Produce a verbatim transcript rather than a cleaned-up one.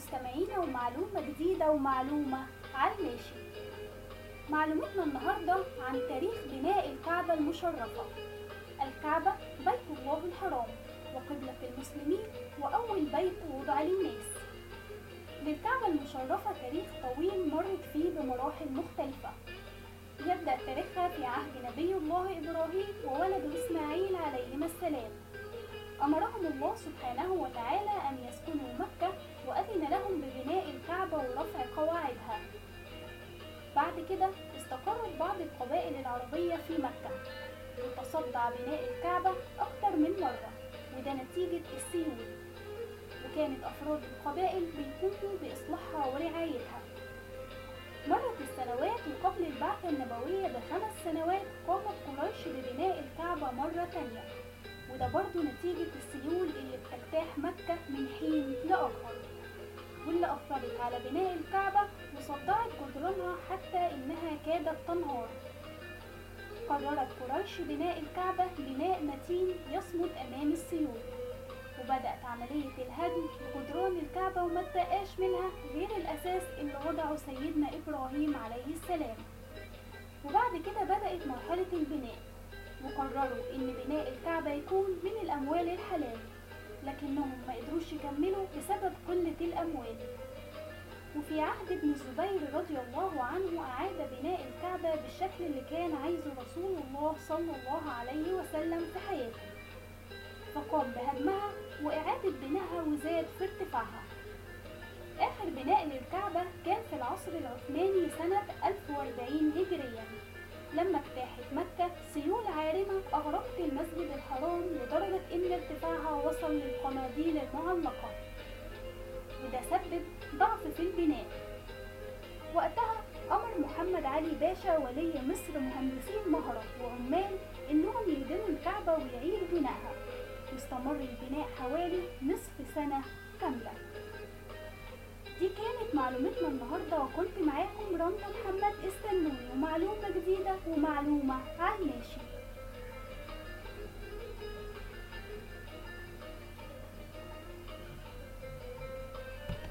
مستمعينا ومعلومة جديدة ومعلومة على الماشي. معلومتنا النهاردة عن تاريخ بناء الكعبة المشرفة. الكعبة بيت الله الحرام وقبلة المسلمين وأول بيت وضع للناس. للكعبة المشرفة تاريخ طويل مرت فيه بمراحل مختلفة. يبدأ تاريخها في عهد نبي الله إبراهيم وولده إسماعيل عليهما السلام. أمرهم الله سبحانه وتعالى أن يسكنوا مكة وأذن لهم ببناء الكعبة ورفع قواعدها. بعد كده استقرت بعض القبائل العربية في مكة وتصدع بناء الكعبة أكتر من مرة، وده نتيجة السيول، وكانت أفراد القبائل بيقوموا بإصلاحها ورعايتها. مرت السنوات وقبل البعثة النبوية بخمس سنوات قامت قريش ببناء الكعبة مرة تانية، وده برضو نتيجة السيول اللي بتجتاح مكة من حين لآخر، واللي أثرت على بناء الكعبة وصدعت جدرانها حتى إنها كادت تنهار. قررت قريش بناء الكعبة بناء متين يصمد أمام السيول، وبدأت عملية الهدم لجدران الكعبة وما اتبقاش منها غير الأساس اللي وضعه سيدنا إبراهيم عليه السلام. وبعد كده بدأت مرحلة البناء، وقرروا إن بناء الكعبة يكون من الأموال الحلال، لكنهم ما قدروش يكملوا بسبب قلة الأموال. وفي عهد ابن الزبير رضي الله عنه أعاد بناء الكعبة بالشكل اللي كان عايزه رسول الله صلى الله عليه وسلم في حياته، فقام بهدمها وإعادة بنائها وزاد في ارتفاعها. آخر بناء للكعبة كان في العصر العثماني سنة ألف وأربعين هجريا، لما اجتاحت مكة سيول عارمة أغرقت المسجد الحرام لدرجة إن ارتفاعها وصل للقناديل المعلقة، وده سبب ضعف في البناء. وقتها أمر محمد علي باشا ولي مصر مهندسين مهرة وعمال إنهم يهدموا الكعبة ويعيدوا بنائها، واستمر البناء حوالي نصف سنة كاملة. دي كانت معلومتنا النهاردة، وكنت معاكم رندا محمد. استنوني ومعلومة جديدة ومعلومة على الماشي.